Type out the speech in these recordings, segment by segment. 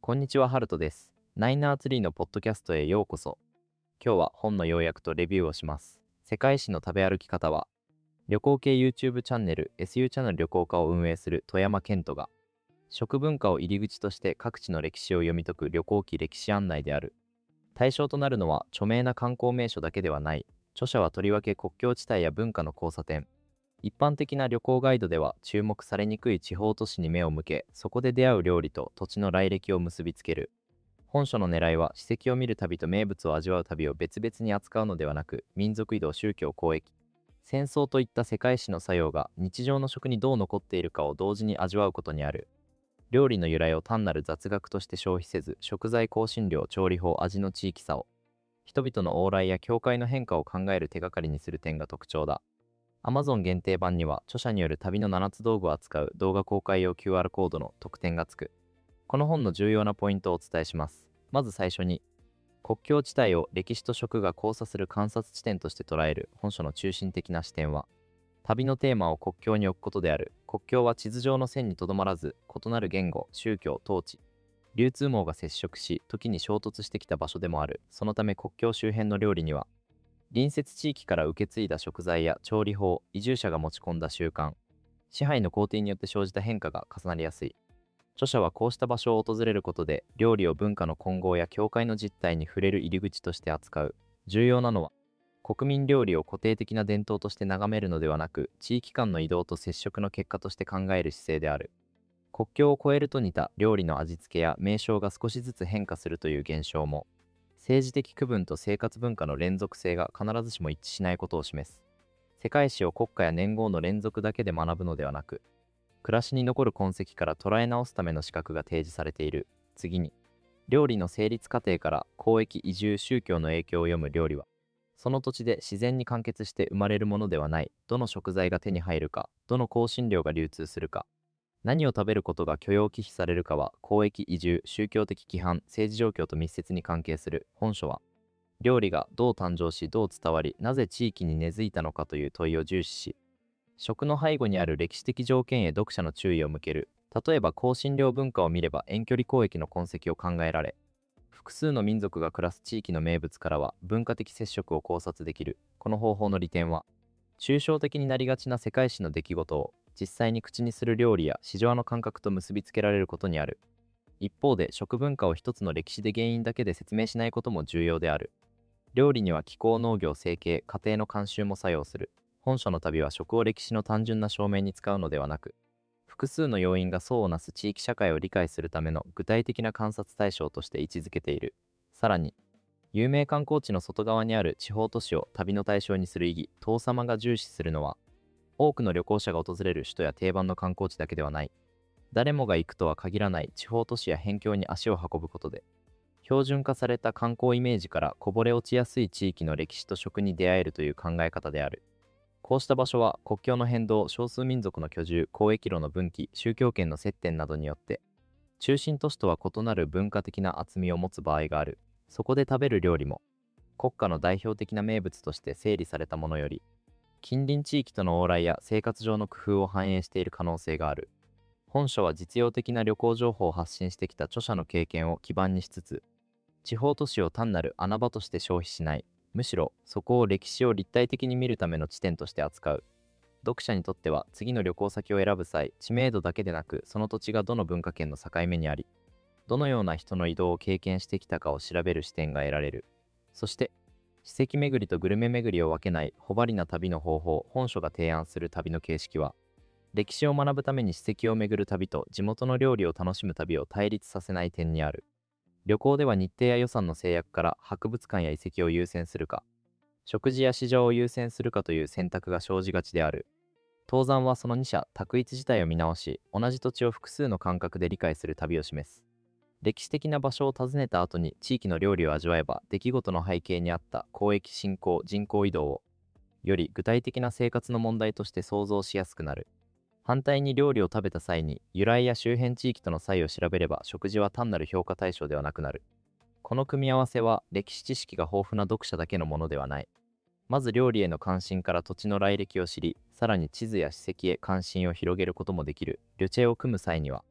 こんにちは、ハルトです。ナイナーツリーのポッドキャストへようこそ。今日は本の要約とレビューをします。世界史の食べ歩き方は、旅行系 YouTube チャンネル SU チャンネル旅行家を運営する富山健人が、食文化を入り口として各地の歴史を読み解く旅行記歴史案内である。対象となるのは著名な観光名所だけではない。著者はとりわけ国境地帯や文化の交差点。一般的な旅行ガイドでは注目されにくい地方都市に目を向け、そこで出会う料理と土地の来歴を結びつける。本書の狙いは史跡を見る旅と名物を味わう旅を別々に扱うのではなく、民族移動、宗教、交易、戦争といった世界史の作用が日常の食にどう残っているかを同時に味わうことにある。料理の由来を単なる雑学として消費せず、食材香辛料、調理法、味の地域差を、人々の往来や境界の変化を考える手がかりにする点が特徴だ。Amazon 限定版には著者による旅の7つ道具を扱う動画公開用 QR コードの特典がつく。この本の重要なポイントをお伝えします。まず最初に、国境地帯を歴史と食が交差する観察地点として捉える本書の中心的な視点は、旅のテーマを国境に置くことである。国境は地図上の線にとどまらず、異なる言語、宗教、統治、流通網が接触し、時に衝突してきた場所でもある。そのため国境周辺の料理には、隣接地域から受け継いだ食材や調理法、移住者が持ち込んだ習慣、支配の工程によって生じた変化が重なりやすい。著者はこうした場所を訪れることで、料理を文化の混合や境界の実態に触れる入り口として扱う。重要なのは、国民料理を固定的な伝統として眺めるのではなく、地域間の移動と接触の結果として考える姿勢である。国境を越えると似た料理の味付けや名称が少しずつ変化するという現象も、政治的区分と生活文化の連続性が必ずしも一致しないことを示す。世界史を国家や年号の連続だけで学ぶのではなく、暮らしに残る痕跡から捉え直すための資格が提示されている。次に、料理の成立過程から交易、移住、宗教の影響を読む料理は、その土地で自然に完結して生まれるものではない。どの食材が手に入るか、どの香辛料が流通するか、何を食べることが許容忌避されるかは、交易、移住、宗教的規範、政治状況と密接に関係する。本書は、料理がどう誕生し、どう伝わり、なぜ地域に根付いたのかという問いを重視し、食の背後にある歴史的条件へ読者の注意を向ける。例えば香辛料文化を見れば遠距離交易の痕跡を考えられ、複数の民族が暮らす地域の名物からは文化的接触を考察できる。この方法の利点は、抽象的になりがちな世界史の出来事を実際に口にする料理や市場の感覚と結びつけられることにある。一方で食文化を一つの歴史で原因だけで説明しないことも重要である。料理には気候、農業、生計、家庭の慣習も作用する。本書の旅は食を歴史の単純な証明に使うのではなく、複数の要因が相をなす地域社会を理解するための具体的な観察対象として位置づけている。さらに、有名観光地の外側にある地方都市を旅の対象にする意義、遠様が重視するのは、多くの旅行者が訪れる首都や定番の観光地だけではない。誰もが行くとは限らない地方都市や辺境に足を運ぶことで、標準化された観光イメージからこぼれ落ちやすい地域の歴史と食に出会えるという考え方である。こうした場所は国境の変動、少数民族の居住、交易路の分岐、宗教圏の接点などによって、中心都市とは異なる文化的な厚みを持つ場合がある。そこで食べる料理も、国家の代表的な名物として整理されたものより、近隣地域との往来や生活上の工夫を反映している可能性がある。本書は実用的な旅行情報を発信してきた著者の経験を基盤にしつつ、地方都市を単なる穴場として消費しない、むしろそこを歴史を立体的に見るための地点として扱う。読者にとっては次の旅行先を選ぶ際、知名度だけでなく、その土地がどの文化圏の境目にあり、どのような人の移動を経験してきたかを調べる視点が得られる。そして、史跡巡りとグルメ巡りを分けないほばりな旅の方法、本書が提案する旅の形式は、歴史を学ぶために史跡を巡る旅と地元の料理を楽しむ旅を対立させない点にある。旅行では日程や予算の制約から博物館や遺跡を優先するか、食事や市場を優先するかという選択が生じがちである。東山はその二者択一自体を見直し、同じ土地を複数の感覚で理解する旅を示す。歴史的な場所を訪ねた後に地域の料理を味わえば、出来事の背景にあった交易振興、人口移動を、より具体的な生活の問題として想像しやすくなる。反対に料理を食べた際に由来や周辺地域との差異を調べれば、食事は単なる評価対象ではなくなる。この組み合わせは歴史知識が豊富な読者だけのものではない。まず料理への関心から土地の来歴を知り、さらに地図や史跡へ関心を広げることもできる。旅チェを組む際には、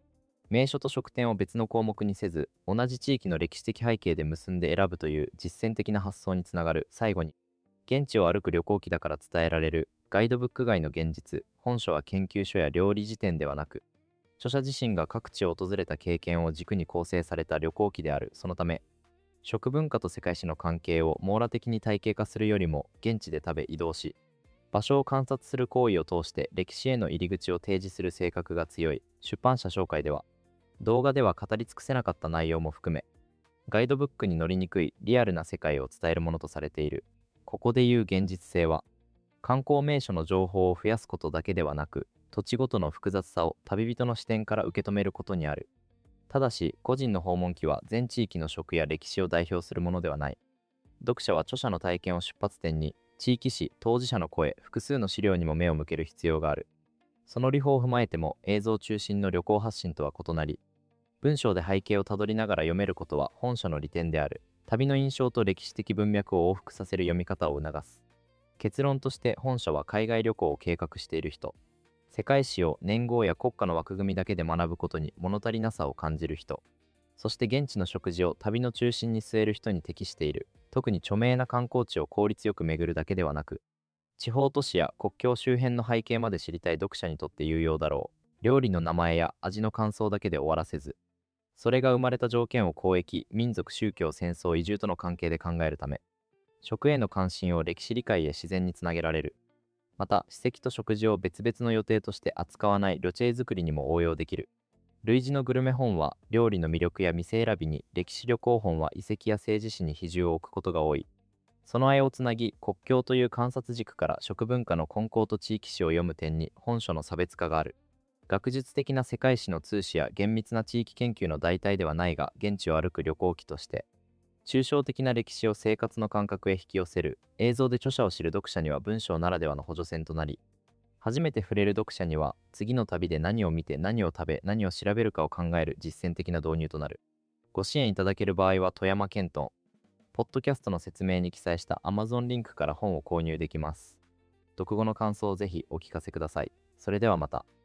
名所と食典を別の項目にせず、同じ地域の歴史的背景で結んで選ぶという実践的な発想につながる。最後に、現地を歩く旅行記だから伝えられるガイドブック外の現実。本書は研究所や料理辞典ではなく、著者自身が各地を訪れた経験を軸に構成された旅行記である。そのため、食文化と世界史の関係を網羅的に体系化するよりも、現地で食べ移動し、場所を観察する行為を通して歴史への入り口を提示する性格が強い。出版社紹介では、動画では語り尽くせなかった内容も含め、ガイドブックに載りにくいリアルな世界を伝えるものとされている。ここでいう現実性は、観光名所の情報を増やすことだけではなく、土地ごとの複雑さを旅人の視点から受け止めることにある。ただし、個人の訪問記は全地域の食や歴史を代表するものではない。読者は著者の体験を出発点に、地域史、当事者の声、複数の資料にも目を向ける必要がある。その理法を踏まえても、映像中心の旅行発信とは異なり、文章で背景をたどりながら読めることは本書の利点である。旅の印象と歴史的文脈を往復させる読み方を促す。結論として本書は海外旅行を計画している人、世界史を年号や国家の枠組みだけで学ぶことに物足りなさを感じる人、そして現地の食事を旅の中心に据える人に適している。特に著名な観光地を効率よく巡るだけではなく、地方都市や国境周辺の背景まで知りたい読者にとって有用だろう。料理の名前や味の感想だけで終わらせず、それが生まれた条件を交易、民族、宗教、戦争、移住との関係で考えるため、食への関心を歴史理解へ自然につなげられる。また、史跡と食事を別々の予定として扱わない旅チェ作りにも応用できる。類似のグルメ本は料理の魅力や店選びに、歴史旅行本は遺跡や政治史に比重を置くことが多い。その間をつなぎ、国境という観察軸から食文化の根幹と地域史を読む点に本書の差別化がある。学術的な世界史の通史や厳密な地域研究の代替ではないが、現地を歩く旅行記として、抽象的な歴史を生活の感覚へ引き寄せる。映像で著者を知る読者には文章ならではの補助線となり、初めて触れる読者には次の旅で何を見て何を食べ何を調べるかを考える実践的な導入となる。ご支援いただける場合は富山県とポッドキャストの説明に記載した Amazon リンクから本を購入できます。読後の感想をぜひお聞かせください。それではまた。